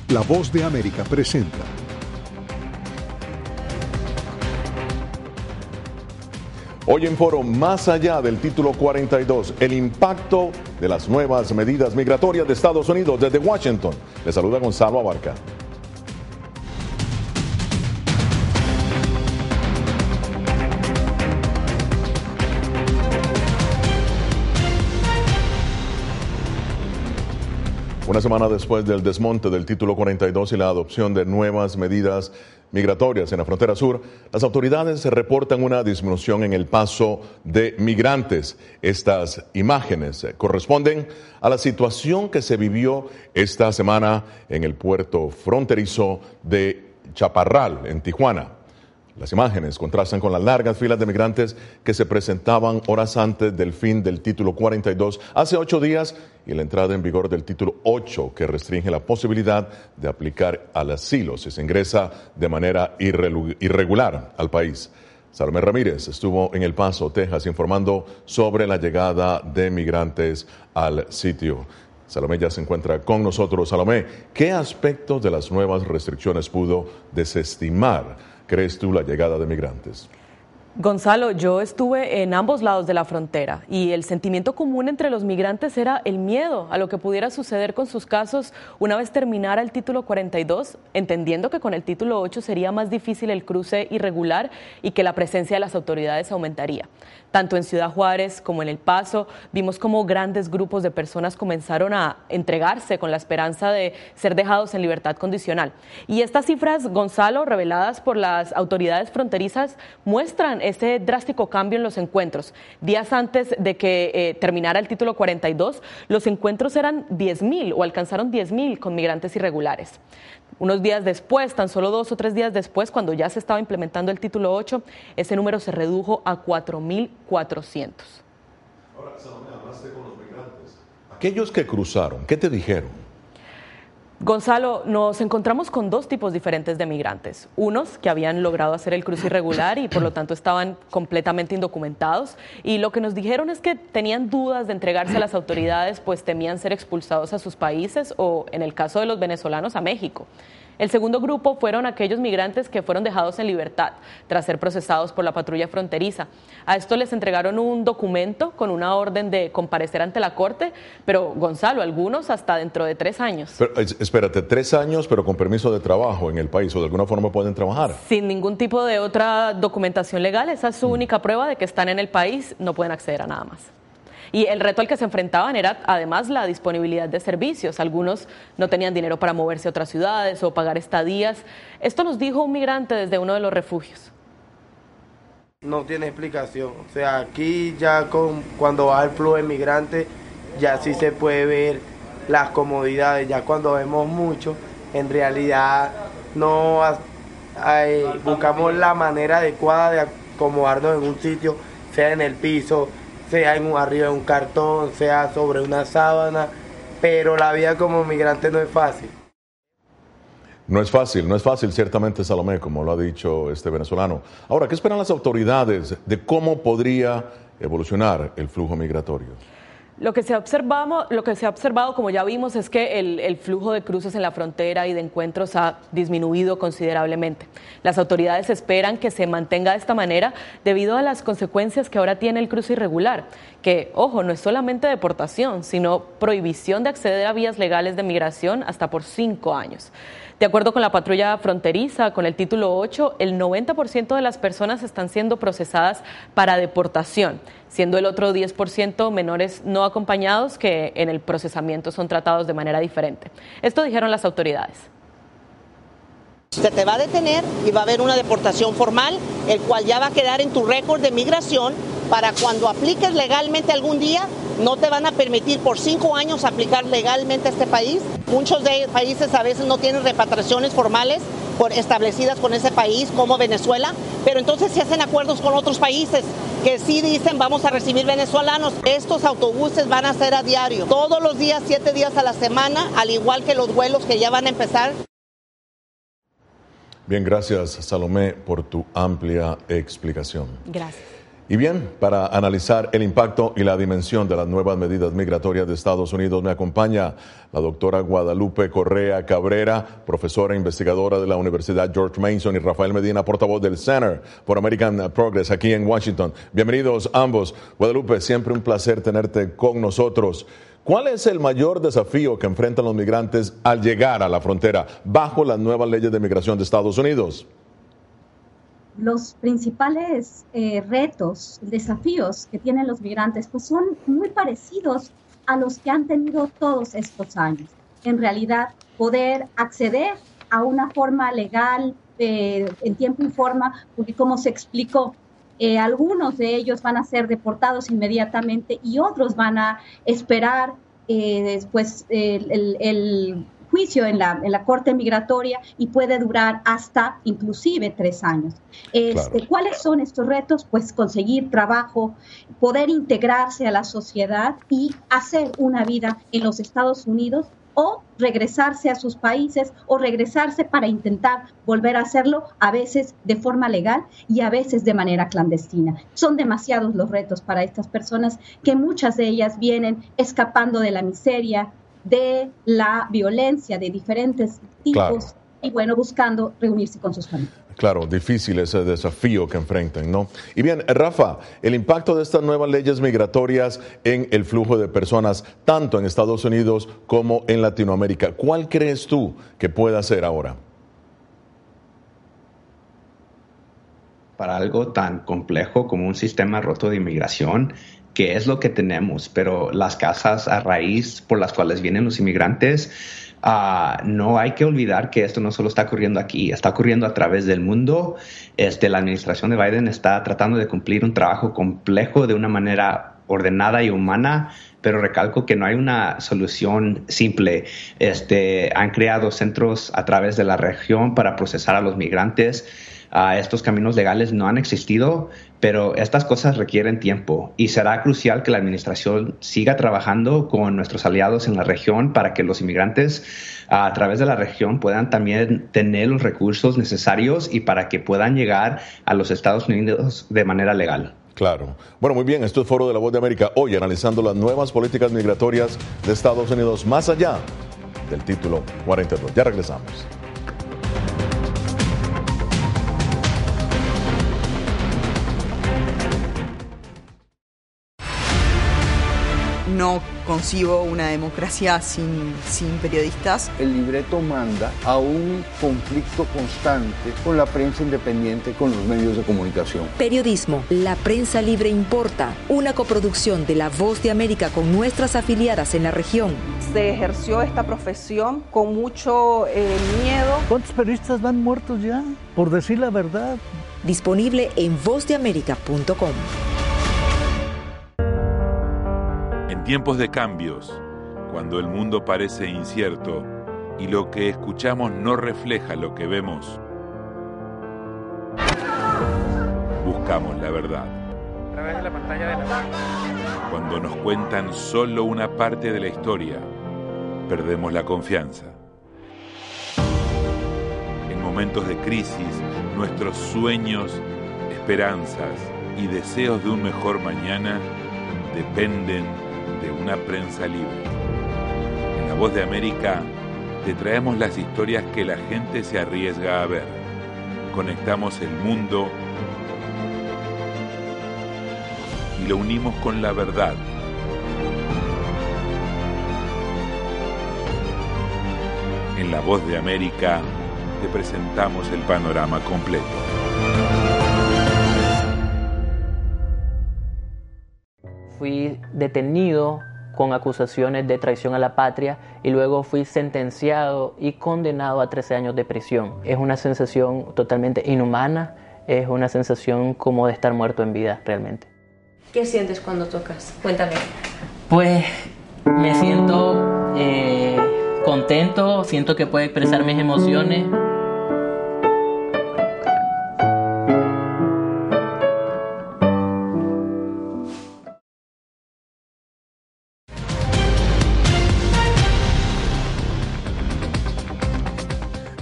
La Voz de América presenta. Hoy en Foro, más allá del título 42, el impacto de las nuevas medidas migratorias de Estados Unidos. Desde Washington, le saluda Gonzalo Abarca. Una semana después del desmonte del título 42 y la adopción de nuevas medidas migratorias en la frontera sur, las autoridades reportan una disminución en el paso de migrantes. Estas imágenes corresponden a la situación que se vivió esta semana en el puerto fronterizo de Chaparral, en Tijuana. Las imágenes contrastan con las largas filas de migrantes que se presentaban horas antes del fin del título 42 hace 8 días y la entrada en vigor del título 8, que restringe la posibilidad de aplicar al asilo si se ingresa de manera irregular al país. Salomé Ramírez estuvo en El Paso, Texas, informando sobre la llegada de migrantes al sitio. Salomé ya se encuentra con nosotros. Salomé, ¿qué aspectos de las nuevas restricciones pudo desestimar, crees tú, la llegada de migrantes? Gonzalo, yo estuve en ambos lados de la frontera y el sentimiento común entre los migrantes era el miedo a lo que pudiera suceder con sus casos una vez terminara el título 42, entendiendo que con el título 8 sería más difícil el cruce irregular y que la presencia de las autoridades aumentaría. Tanto en Ciudad Juárez como en El Paso vimos cómo grandes grupos de personas comenzaron a entregarse con la esperanza de ser dejados en libertad condicional. Y estas cifras, Gonzalo, reveladas por las autoridades fronterizas, muestran ese drástico cambio en los encuentros. Días antes de que terminara el título 42, los encuentros eran 10,000 o alcanzaron 10,000 con migrantes irregulares. Unos días después, tan solo 2 o 3 días después, cuando ya se estaba implementando el título 8, ese número se redujo a 4,400. Ahora, Salomé, hablaste con los migrantes. Aquellos que cruzaron, ¿qué te dijeron? Gonzalo, nos encontramos con 2 tipos diferentes de migrantes. Unos que habían logrado hacer el cruce irregular y por lo tanto estaban completamente indocumentados. Y lo que nos dijeron es que tenían dudas de entregarse a las autoridades, pues temían ser expulsados a sus países o, en el caso de los venezolanos, a México. El segundo grupo fueron aquellos migrantes que fueron dejados en libertad tras ser procesados por la patrulla fronteriza. A esto les entregaron un documento con una orden de comparecer ante la corte, pero, Gonzalo, algunos hasta dentro de 3 años. Pero, espérate, 3 años, pero con permiso de trabajo en el país, o de alguna forma pueden trabajar. Sin ningún tipo de otra documentación legal, esa es su única prueba de que están en el país, no pueden acceder a nada más. Y el reto al que se enfrentaban era además la disponibilidad de servicios. Algunos no tenían dinero para moverse a otras ciudades o pagar estadías. Esto nos dijo un migrante desde uno de los refugios. No tiene explicación. O sea, aquí ya cuando va el flujo de migrantes, ya sí se puede ver las comodidades. Ya cuando vemos mucho, en realidad no buscamos la manera adecuada de acomodarnos en un sitio, sea en el piso, sea arriba de un cartón, sea sobre una sábana, pero la vida como migrante no es fácil. No es fácil ciertamente, Salomé, como lo ha dicho este venezolano. Ahora, ¿qué esperan las autoridades de cómo podría evolucionar el flujo migratorio? Lo que se ha observado, como ya vimos, es que el flujo de cruces en la frontera y de encuentros ha disminuido considerablemente. Las autoridades esperan que se mantenga de esta manera debido a las consecuencias que ahora tiene el cruce irregular, que, ojo, no es solamente deportación, sino prohibición de acceder a vías legales de migración hasta por 5 años. De acuerdo con la patrulla fronteriza, con el título 8, el 90% de las personas están siendo procesadas para deportación, siendo el otro 10% menores no acompañados que en el procesamiento son tratados de manera diferente. Esto dijeron las autoridades. Se te va a detener y va a haber una deportación formal, el cual ya va a quedar en tu récord de migración para cuando apliques legalmente algún día. No te van a permitir por 5 años aplicar legalmente a este país. Muchos de países a veces no tienen repatriaciones formales establecidas con ese país, como Venezuela, pero entonces se hacen acuerdos con otros países que sí dicen vamos a recibir venezolanos. Estos autobuses van a ser a diario, todos los días, 7 días a la semana, al igual que los vuelos que ya van a empezar. Bien, gracias, Salomé, por tu amplia explicación. Gracias. Y bien, para analizar el impacto y la dimensión de las nuevas medidas migratorias de Estados Unidos, me acompaña la doctora Guadalupe Correa Cabrera, profesora e investigadora de la Universidad George Mason, y Rafael Medina, portavoz del Center for American Progress aquí en Washington. Bienvenidos ambos. Guadalupe, siempre un placer tenerte con nosotros. ¿Cuál es el mayor desafío que enfrentan los migrantes al llegar a la frontera bajo las nuevas leyes de migración de Estados Unidos? Los principales retos, desafíos que tienen los migrantes, pues son muy parecidos a los que han tenido todos estos años. En realidad, poder acceder a una forma legal en tiempo y forma, porque como se explicó, algunos de ellos van a ser deportados inmediatamente y otros van a esperar después el juicio en la Corte Migratoria y puede durar hasta inclusive 3 años. Claro. ¿Cuáles son estos retos? Pues conseguir trabajo, poder integrarse a la sociedad y hacer una vida en los Estados Unidos o regresarse a sus países o regresarse para intentar volver a hacerlo, a veces de forma legal y a veces de manera clandestina. Son demasiados los retos para estas personas, que muchas de ellas vienen escapando de la miseria, de la violencia de diferentes tipos, claro, y bueno, buscando reunirse con sus familias. Claro, difícil ese desafío que enfrentan, ¿no? Y bien, Rafa, el impacto de estas nuevas leyes migratorias en el flujo de personas, tanto en Estados Unidos como en Latinoamérica, ¿cuál crees tú que puede hacer ahora? Para algo tan complejo como un sistema roto de inmigración, que es lo que tenemos, pero las causas a raíz por las cuales vienen los inmigrantes, no hay que olvidar que esto no solo está ocurriendo aquí, está ocurriendo a través del mundo. La administración de Biden está tratando de cumplir un trabajo complejo de una manera ordenada y humana, pero recalco que no hay una solución simple. Han creado centros a través de la región para procesar a los migrantes. Estos caminos legales no han existido, pero estas cosas requieren tiempo y será crucial que la administración siga trabajando con nuestros aliados en la región para que los inmigrantes a través de la región puedan también tener los recursos necesarios y para que puedan llegar a los Estados Unidos de manera legal. Claro. Bueno, muy bien, esto es Foro de la Voz de América, hoy analizando las nuevas políticas migratorias de Estados Unidos más allá del título 42. Ya regresamos. No concibo una democracia sin periodistas. El libreto manda a un conflicto constante con la prensa independiente, con los medios de comunicación. Periodismo, la prensa libre importa. Una coproducción de La Voz de América con nuestras afiliadas en la región. Se ejerció esta profesión con mucho miedo. ¿Cuántos periodistas van muertos ya? Por decir la verdad. Disponible en vozdeamerica.com. En tiempos de cambios, cuando el mundo parece incierto y lo que escuchamos no refleja lo que vemos, buscamos la verdad. A través de la pantalla de la... Cuando nos cuentan solo una parte de la historia, perdemos la confianza. En momentos de crisis, nuestros sueños, esperanzas y deseos de un mejor mañana dependen de una prensa libre. En La Voz de América te traemos las historias que la gente se arriesga a ver. Conectamos el mundo y lo unimos con la verdad. En La Voz de América te presentamos el panorama completo. Fui detenido con acusaciones de traición a la patria y luego fui sentenciado y condenado a 13 años de prisión. Es una sensación totalmente inhumana, es una sensación como de estar muerto en vida realmente. ¿Qué sientes cuando tocas? Cuéntame. Pues me siento contento, siento que puedo expresar mis emociones.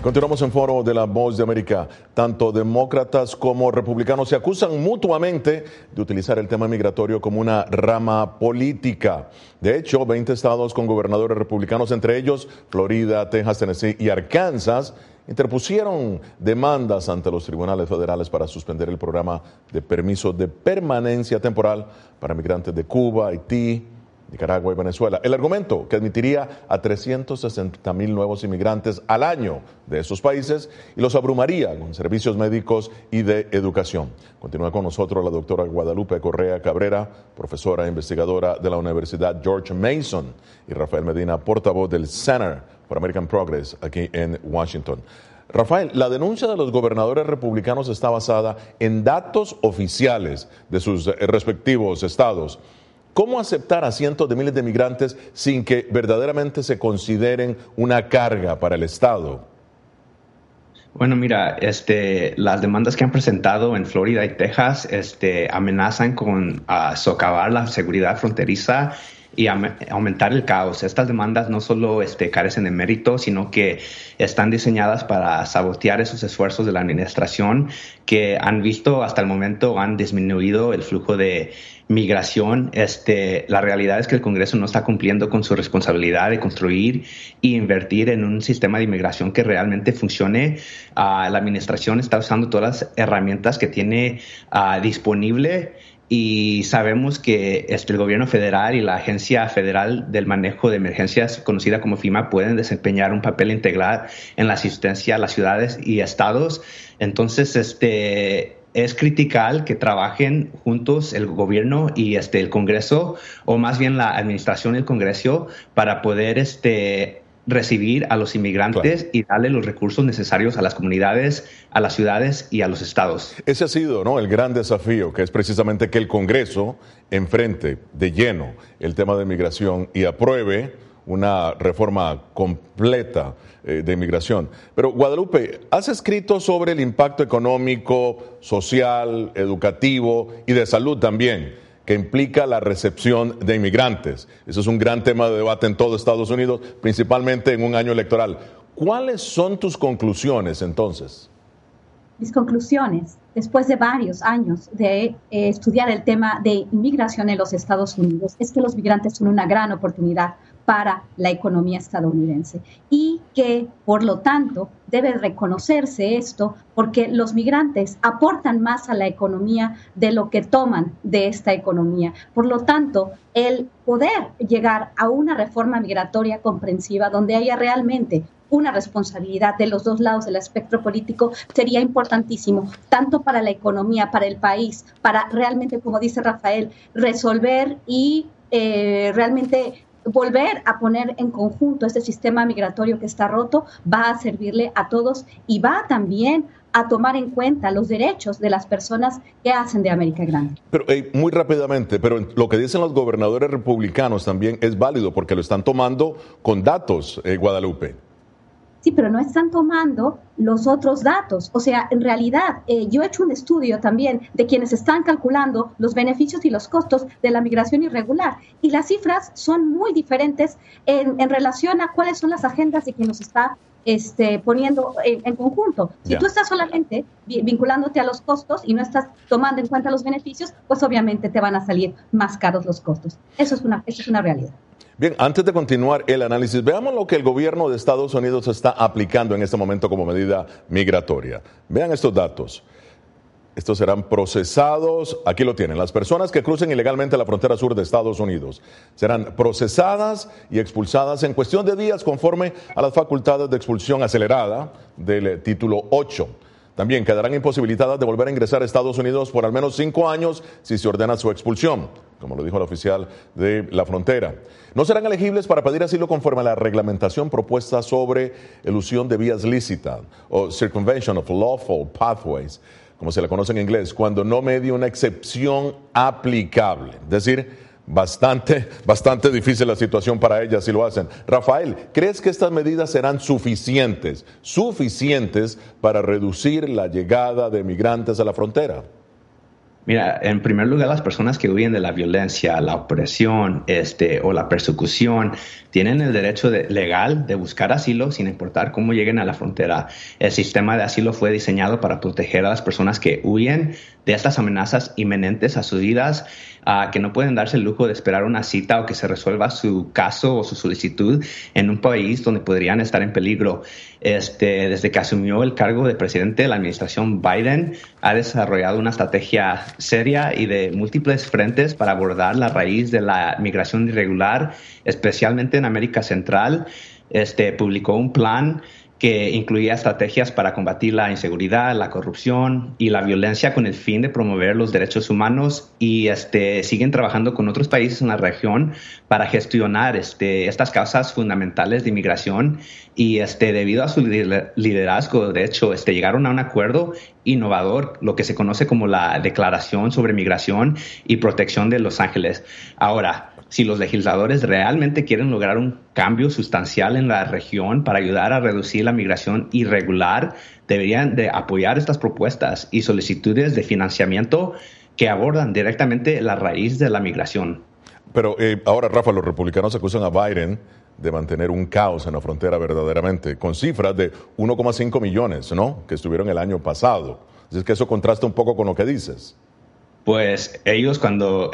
Continuamos en Foro de la Voz de América. Tanto demócratas como republicanos se acusan mutuamente de utilizar el tema migratorio como una rama política. De hecho, 20 estados con gobernadores republicanos, entre ellos Florida, Texas, Tennessee y Arkansas, interpusieron demandas ante los tribunales federales para suspender el programa de permiso de permanencia temporal para migrantes de Cuba, Haití, Nicaragua y Venezuela. El argumento que admitiría a 360,000 nuevos inmigrantes al año de esos países y los abrumaría con servicios médicos y de educación. Continúa con nosotros la doctora Guadalupe Correa Cabrera, profesora e investigadora de la Universidad George Mason, y Rafael Medina, portavoz del Center for American Progress aquí en Washington. Rafael, la denuncia de los gobernadores republicanos está basada en datos oficiales de sus respectivos estados. ¿Cómo aceptar a cientos de miles de migrantes sin que verdaderamente se consideren una carga para el Estado? Bueno, mira, las demandas que han presentado en Florida y Texas amenazan con socavar la seguridad fronteriza y aumentar el caos. Estas demandas no solo carecen de mérito, sino que están diseñadas para sabotear esos esfuerzos de la administración que han visto hasta el momento han disminuido el flujo de migración. La realidad es que el Congreso no está cumpliendo con su responsabilidad de construir e invertir en un sistema de inmigración que realmente funcione. La administración está usando todas las herramientas que tiene disponible. Y sabemos que el gobierno federal y la Agencia Federal del Manejo de Emergencias, conocida como FEMA, pueden desempeñar un papel integral en la asistencia a las ciudades y estados. Entonces, es critical que trabajen juntos el gobierno y el Congreso, o más bien la administración y el Congreso, para poder recibir a los inmigrantes y darle los recursos necesarios a las comunidades, a las ciudades y a los estados. Ese ha sido, ¿no?, el gran desafío, que es precisamente que el Congreso enfrente de lleno el tema de migración y apruebe una reforma completa de inmigración. Pero Guadalupe, has escrito sobre el impacto económico, social, educativo y de salud también que implica la recepción de inmigrantes. Eso es un gran tema de debate en todo Estados Unidos, principalmente en un año electoral. ¿Cuáles son tus conclusiones entonces? Mis conclusiones, después de varios años de estudiar el tema de inmigración en los Estados Unidos, es que los migrantes son una gran oportunidad para la economía estadounidense y que, por lo tanto, debe reconocerse esto porque los migrantes aportan más a la economía de lo que toman de esta economía. Por lo tanto, el poder llegar a una reforma migratoria comprensiva donde haya realmente una responsabilidad de los dos lados del espectro político sería importantísimo, tanto para la economía, para el país, para realmente, como dice Rafael, resolver y realmente volver a poner en conjunto este sistema migratorio que está roto. Va a servirle a todos y va también a tomar en cuenta los derechos de las personas que hacen de América grande. Pero muy rápidamente, pero lo que dicen los gobernadores republicanos también es válido porque lo están tomando con datos, Guadalupe. Sí, pero no están tomando los otros datos. O sea, en realidad, yo he hecho un estudio también de quienes están calculando los beneficios y los costos de la migración irregular. Y las cifras son muy diferentes en relación a cuáles son las agendas de quien nos está poniendo en conjunto. Si tú estás solamente vinculándote a los costos y no estás tomando en cuenta los beneficios, pues obviamente te van a salir más caros los costos. Eso es una realidad. Bien, antes de continuar el análisis, veamos lo que el gobierno de Estados Unidos está aplicando en este momento como medida migratoria. Vean estos datos. Estos serán procesados, aquí lo tienen, las personas que crucen ilegalmente la frontera sur de Estados Unidos serán procesadas y expulsadas en cuestión de días conforme a las facultades de expulsión acelerada del título 8. También quedarán imposibilitadas de volver a ingresar a Estados Unidos por al menos 5 años si se ordena su expulsión, como lo dijo el oficial de la frontera. No serán elegibles para pedir asilo conforme a la reglamentación propuesta sobre elusión de vías lícitas o circumvention of lawful pathways, como se le conoce en inglés, cuando no medie una excepción aplicable. Es decir, bastante difícil la situación para ellas si lo hacen. Rafael, ¿crees que estas medidas serán suficientes para reducir la llegada de migrantes a la frontera? Mira, en primer lugar, las personas que huyen de la violencia, la opresión o la persecución tienen el derecho legal de buscar asilo sin importar cómo lleguen a la frontera. El sistema de asilo fue diseñado para proteger a las personas que huyen de estas amenazas inminentes a sus vidas, que no pueden darse el lujo de esperar una cita o que se resuelva su caso o su solicitud en un país donde podrían estar en peligro. Desde que asumió el cargo de presidente de la administración Biden, ha desarrollado una estrategia seria y de múltiples frentes para abordar la raíz de la migración irregular, especialmente en América Central. Publicó un plan que incluía estrategias para combatir la inseguridad, la corrupción y la violencia con el fin de promover los derechos humanos, y siguen trabajando con otros países en la región para gestionar estas causas fundamentales de inmigración. Y debido a su liderazgo, de hecho, llegaron a un acuerdo innovador, lo que se conoce como la Declaración sobre Migración y Protección de Los Ángeles. Ahora, si los legisladores realmente quieren lograr un cambio sustancial en la región para ayudar a reducir la migración irregular, deberían de apoyar estas propuestas y solicitudes de financiamiento que abordan directamente la raíz de la migración. Pero ahora, Rafa, los republicanos acusan a Biden de mantener un caos en la frontera verdaderamente, con cifras de 1,5 millones, ¿no?, que estuvieron el año pasado. Así es que eso contrasta un poco con lo que dices. Pues ellos, cuando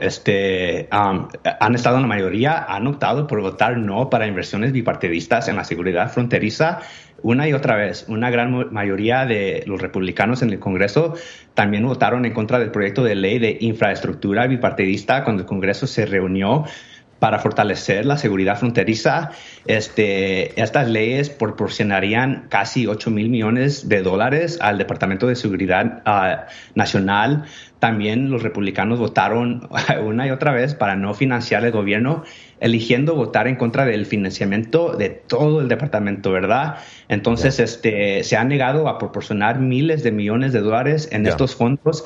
han estado en la mayoría, han optado por votar no para inversiones bipartidistas en la seguridad fronteriza una y otra vez. Una gran mayoría de los republicanos en el Congreso también votaron en contra del proyecto de ley de infraestructura bipartidista cuando el Congreso se reunió para fortalecer la seguridad fronteriza. Estas leyes proporcionarían casi $8 mil millones al Departamento de Seguridad Nacional. También los republicanos votaron una y otra vez para no financiar el gobierno, eligiendo votar en contra del financiamiento de todo el departamento, ¿verdad? Entonces, se han negado a proporcionar miles de millones de dólares en estos fondos,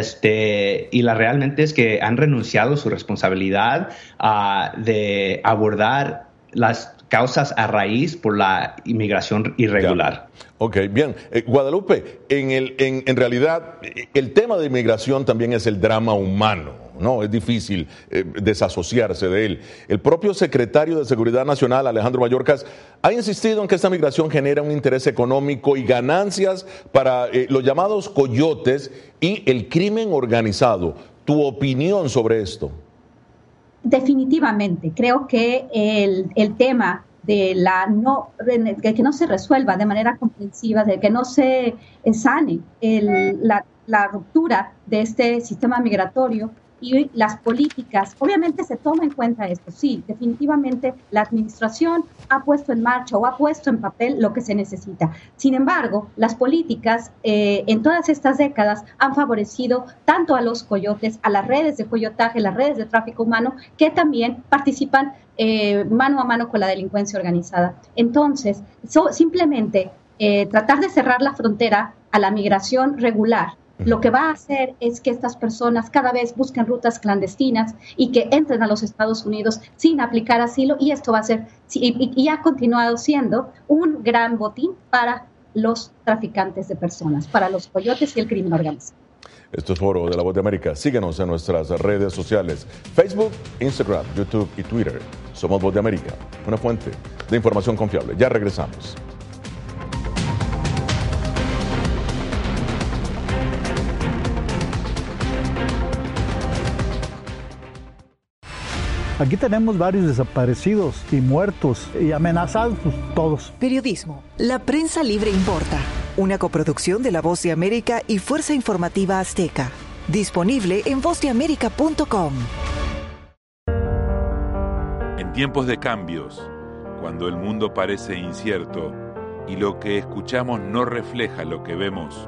y la realmente es que han renunciado a su responsabilidad de abordar las causas a raíz por la inmigración irregular. Ok, bien. Guadalupe, en realidad el tema de inmigración también es el drama humano, ¿no? Es difícil desasociarse de él. El propio secretario de Seguridad Nacional, Alejandro Mayorkas, ha insistido en que esta migración genera un interés económico y ganancias para los llamados coyotes y el crimen organizado. ¿Tu opinión sobre esto? Definitivamente, creo que el tema de que no se resuelva de manera comprensiva, de que no se sane la ruptura de este sistema migratorio y las políticas, obviamente se toma en cuenta esto. Sí, definitivamente la administración ha puesto en marcha o ha puesto en papel lo que se necesita. Sin embargo, las políticas en todas estas décadas han favorecido tanto a los coyotes, a las redes de coyotaje, las redes de tráfico humano, que también participan mano a mano con la delincuencia organizada. Entonces, simplemente tratar de cerrar la frontera a la migración regular, lo que va a hacer es que estas personas cada vez busquen rutas clandestinas y que entren a los Estados Unidos sin aplicar asilo, y esto va a ser, y ha continuado siendo un gran botín para los traficantes de personas, para los coyotes y el crimen organizado. Esto es Foro de la Voz de América. Síguenos en nuestras redes sociales: Facebook, Instagram, YouTube y Twitter. Somos Voz de América, una fuente de información confiable. Ya regresamos. Aquí tenemos varios desaparecidos y muertos y amenazados, pues, todos. Periodismo. La prensa libre importa. Una coproducción de La Voz de América y Fuerza Informativa Azteca. Disponible en vozdeamerica.com. En tiempos de cambios, cuando el mundo parece incierto y lo que escuchamos no refleja lo que vemos,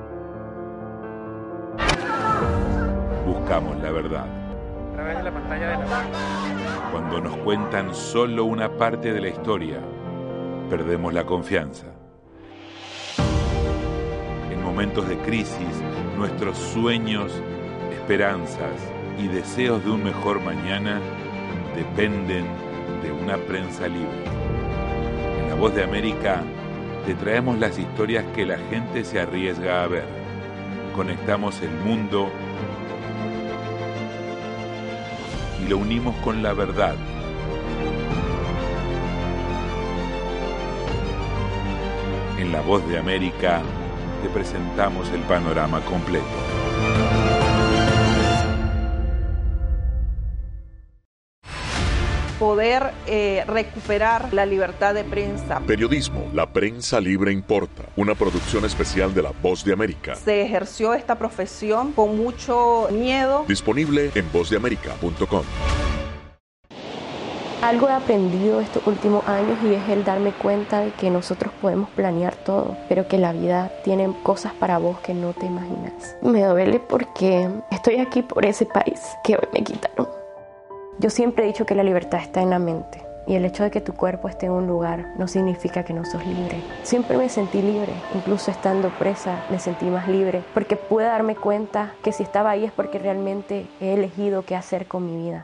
buscamos la verdad. A través de la pantalla de la... Cuando nos cuentan solo una parte de la historia, perdemos la confianza. En momentos de crisis, nuestros sueños, esperanzas y deseos de un mejor mañana dependen de una prensa libre. En La Voz de América te traemos las historias que la gente se arriesga a ver. Conectamos el mundo y lo unimos con la verdad. En La Voz de América te presentamos el panorama completo. Poder recuperar la libertad de prensa. Periodismo, la prensa libre importa. Una producción especial de La Voz de América. Se ejerció esta profesión con mucho miedo. Disponible en vozdeamerica.com. Algo he aprendido estos últimos años y es el darme cuenta de que nosotros podemos planear todo, pero que la vida tiene cosas para vos que no te imaginas. Me duele porque estoy aquí por ese país que hoy me quitaron. Yo siempre he dicho que la libertad está en la mente y el hecho de que tu cuerpo esté en un lugar no significa que no sos libre. Siempre me sentí libre, incluso estando presa me sentí más libre porque pude darme cuenta que si estaba ahí es porque realmente he elegido qué hacer con mi vida.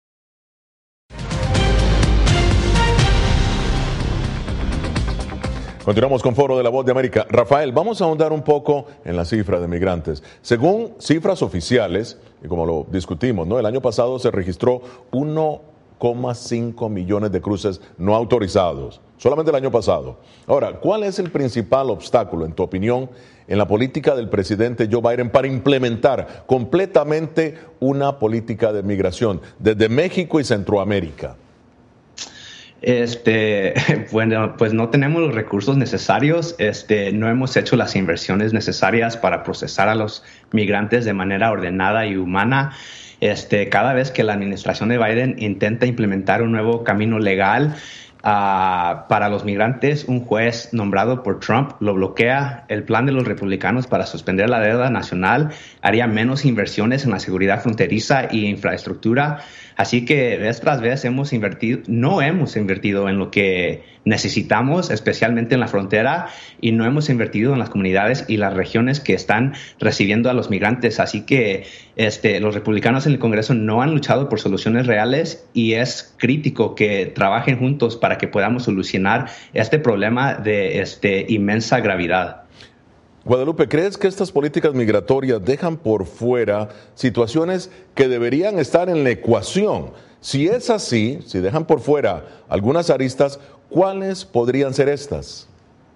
Continuamos con Foro de la Voz de América. Rafael, vamos a ahondar un poco en la cifra de migrantes. Según cifras oficiales, y como lo discutimos, ¿no? El año pasado se registró 1,5 millones de cruces no autorizados, solamente el año pasado. Ahora, ¿cuál es el principal obstáculo, en tu opinión, en la política del presidente Joe Biden para implementar completamente una política de migración desde México y Centroamérica? Bueno, pues no tenemos los recursos necesarios, no hemos hecho las inversiones necesarias para procesar a los migrantes de manera ordenada y humana. Cada vez que la administración de Biden intenta implementar un nuevo camino legal para los migrantes, un juez nombrado por Trump lo bloquea. El plan de los republicanos para suspender la deuda nacional haría menos inversiones en la seguridad fronteriza y infraestructura. Así que vez tras vez no hemos invertido en lo que necesitamos, especialmente en la frontera, y no hemos invertido en las comunidades y las regiones que están recibiendo a los migrantes. Así que los republicanos en el Congreso no han luchado por soluciones reales y es crítico que trabajen juntos para que podamos solucionar este problema de inmensa gravedad. Guadalupe, ¿crees que estas políticas migratorias dejan por fuera situaciones que deberían estar en la ecuación? Si es así, si dejan por fuera algunas aristas, ¿cuáles podrían ser estas?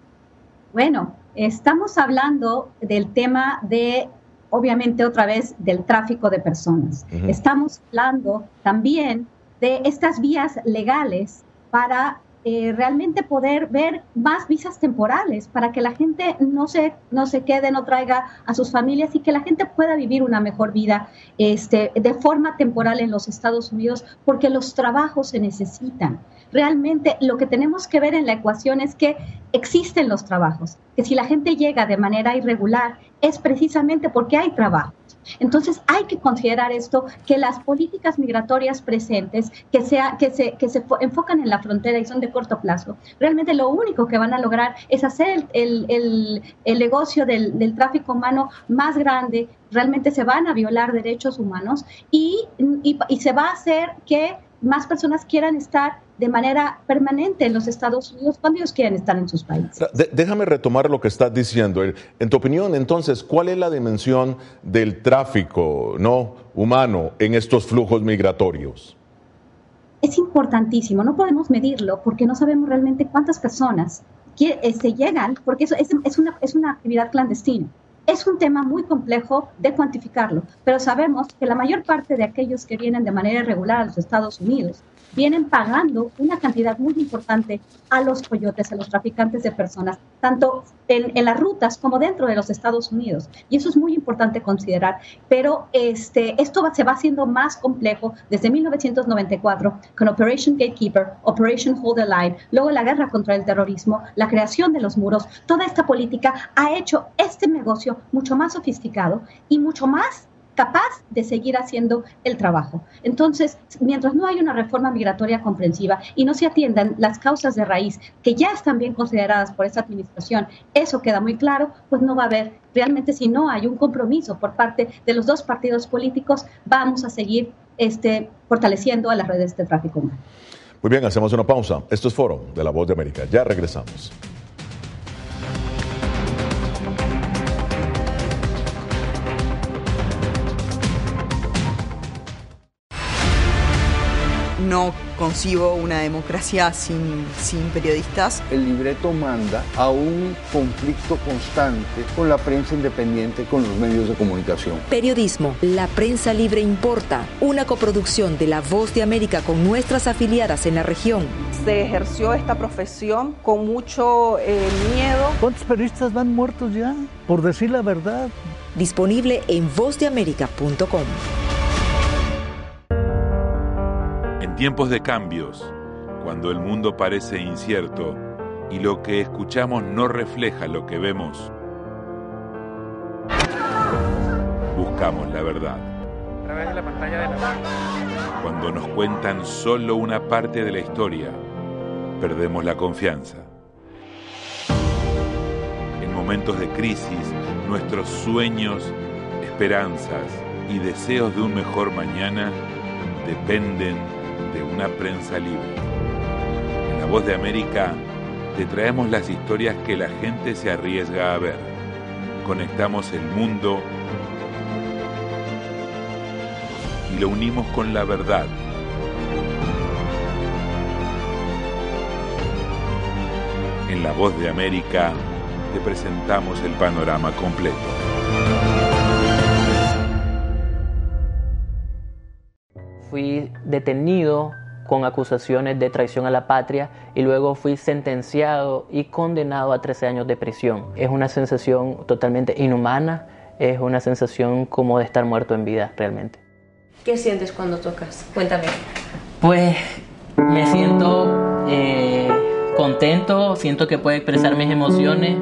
Bueno, estamos hablando del tema de, obviamente otra vez, del tráfico de personas. Uh-huh. Estamos hablando también de estas vías legales para realmente poder ver más visas temporales para que la gente no se quede, no traiga a sus familias y que la gente pueda vivir una mejor vida de forma temporal en los Estados Unidos, porque los trabajos se necesitan. Realmente lo que tenemos que ver en la ecuación es que existen los trabajos, que si la gente llega de manera irregular es precisamente porque hay trabajo. Entonces hay que considerar esto, que las políticas migratorias presentes que se enfocan en la frontera y son de corto plazo, realmente lo único que van a lograr es hacer el negocio del tráfico humano más grande. Realmente se van a violar derechos humanos y se va a hacer que más personas quieran estar de manera permanente en los Estados Unidos cuando ellos quieran estar en sus países. Déjame retomar lo que estás diciendo. En tu opinión, entonces, ¿cuál es la dimensión del tráfico humano en estos flujos migratorios? Es importantísimo, no podemos medirlo porque no sabemos realmente cuántas personas llegan, porque eso es una actividad clandestina. Es un tema muy complejo de cuantificarlo, pero sabemos que la mayor parte de aquellos que vienen de manera irregular a los Estados Unidos vienen pagando una cantidad muy importante a los coyotes, a los traficantes de personas, tanto en las rutas como dentro de los Estados Unidos. Y eso es muy importante considerar. Pero esto se va haciendo más complejo desde 1994 con Operation Gatekeeper, Operation Hold the Line, luego la guerra contra el terrorismo, la creación de los muros. Toda esta política ha hecho este negocio mucho más sofisticado y mucho más capaz de seguir haciendo el trabajo. Entonces, mientras no hay una reforma migratoria comprensiva y no se atiendan las causas de raíz que ya están bien consideradas por esta administración, eso queda muy claro, pues no va a haber, realmente si no hay un compromiso por parte de los dos partidos políticos, vamos a seguir fortaleciendo a las redes de tráfico humano. Muy bien, hacemos una pausa. Esto es Foro de la Voz de América. Ya regresamos. No concibo una democracia sin periodistas. El libreto manda a un conflicto constante con la prensa independiente, con los medios de comunicación. Periodismo, la prensa libre importa, una coproducción de La Voz de América con nuestras afiliadas en la región. Se ejerció esta profesión con mucho miedo. ¿Cuántos periodistas van muertos ya? Por decir la verdad. Disponible en vozdeamerica.com. En tiempos de cambios, cuando el mundo parece incierto y lo que escuchamos no refleja lo que vemos, buscamos la verdad. A través de la pantalla de la mano. Cuando nos cuentan solo una parte de la historia, perdemos la confianza. En momentos de crisis, nuestros sueños, esperanzas y deseos de un mejor mañana dependen de una prensa libre. En La Voz de América te traemos las historias que la gente se arriesga a ver. Conectamos el mundo y lo unimos con la verdad. En La Voz de América te presentamos el panorama completo. Fui detenido con acusaciones de traición a la patria y luego fui sentenciado y condenado a 13 años de prisión. Es una sensación totalmente inhumana, es una sensación como de estar muerto en vida realmente. ¿Qué sientes cuando tocas? Cuéntame. Pues me siento contento, siento que puedo expresar mis emociones.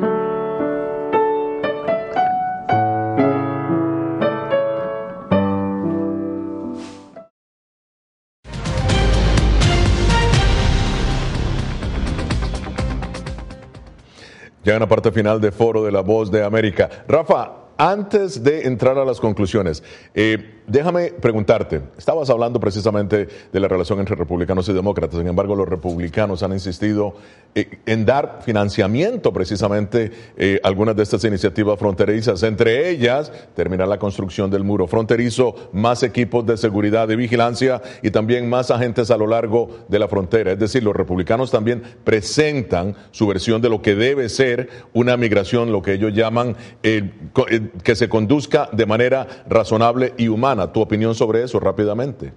Ya en la parte final de Foro de La Voz de América. Rafa, antes de entrar a las conclusiones, déjame preguntarte, estabas hablando precisamente de la relación entre republicanos y demócratas, sin embargo los republicanos han insistido en dar financiamiento precisamente a algunas de estas iniciativas fronterizas, entre ellas terminar la construcción del muro fronterizo, más equipos de seguridad y vigilancia y también más agentes a lo largo de la frontera. Es decir, los republicanos también presentan su versión de lo que debe ser una migración, lo que ellos llaman que se conduzca de manera razonable y humana. ¿Tu opinión sobre eso rápidamente?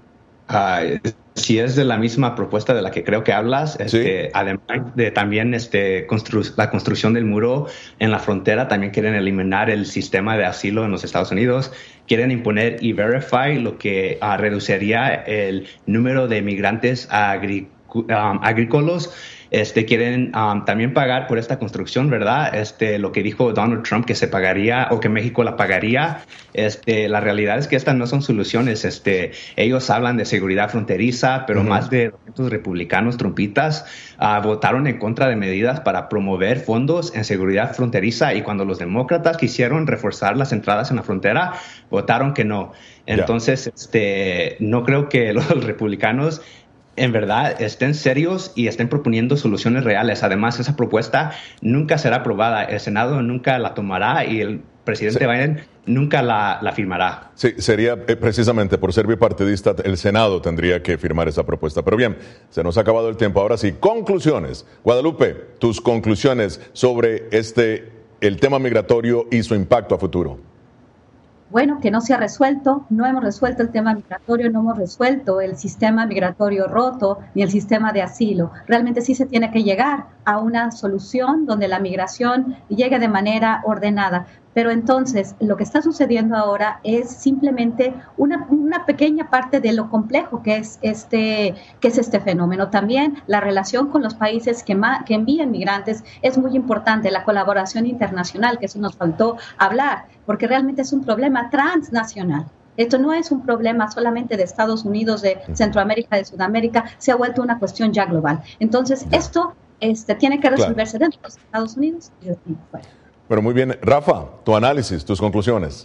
Si es de la misma propuesta de la que creo que hablas, ¿sí? Además de también la construcción del muro en la frontera, también quieren eliminar el sistema de asilo en los Estados Unidos. Quieren imponer E-Verify, lo que reduciría el número de migrantes agrícolas. Quieren también pagar por esta construcción, ¿verdad? Lo que dijo Donald Trump, que se pagaría o que México la pagaría. La realidad es que estas no son soluciones. Ellos hablan de seguridad fronteriza, pero más de 200 republicanos trumpitas votaron en contra de medidas para promover fondos en seguridad fronteriza, y cuando los demócratas quisieron reforzar las entradas en la frontera, votaron que no. Entonces, no creo que los republicanos en verdad estén serios y estén proponiendo soluciones reales. Además, esa propuesta nunca será aprobada. El Senado nunca la tomará y el presidente Biden nunca la firmará. Sí, sería precisamente por ser bipartidista, el Senado tendría que firmar esa propuesta. Pero bien, se nos ha acabado el tiempo. Ahora sí, conclusiones. Guadalupe, tus conclusiones sobre el tema migratorio y su impacto a futuro. Bueno, que no se ha resuelto, no hemos resuelto el tema migratorio, no hemos resuelto el sistema migratorio roto ni el sistema de asilo. Realmente sí se tiene que llegar a una solución donde la migración llegue de manera ordenada. Pero entonces lo que está sucediendo ahora es simplemente una pequeña parte de lo complejo que es este fenómeno. También la relación con los países que envían migrantes es muy importante, la colaboración internacional, que eso nos faltó hablar, porque realmente es un problema transnacional. Esto no es un problema solamente de Estados Unidos, de Centroamérica, de Sudamérica, se ha vuelto una cuestión ya global. Entonces esto tiene que resolverse dentro de los Estados Unidos y fuera. Bueno, muy bien. Rafa, tu análisis, tus conclusiones.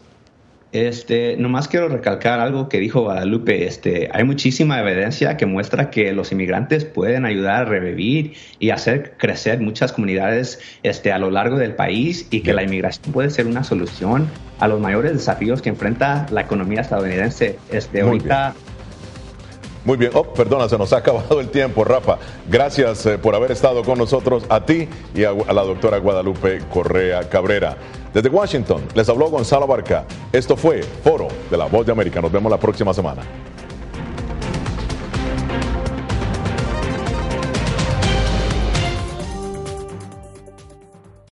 Nomás quiero recalcar algo que dijo Guadalupe. Hay muchísima evidencia que muestra que los inmigrantes pueden ayudar a revivir y hacer crecer muchas comunidades a lo largo del país, y que la inmigración puede ser una solución a los mayores desafíos que enfrenta la economía estadounidense. Ahorita Muy bien. Oh, perdona, se nos ha acabado el tiempo, Rafa. Gracias por haber estado con nosotros, a ti y a la doctora Guadalupe Correa Cabrera. Desde Washington, les habló Gonzalo Barca. Esto fue Foro de la Voz de América. Nos vemos la próxima semana.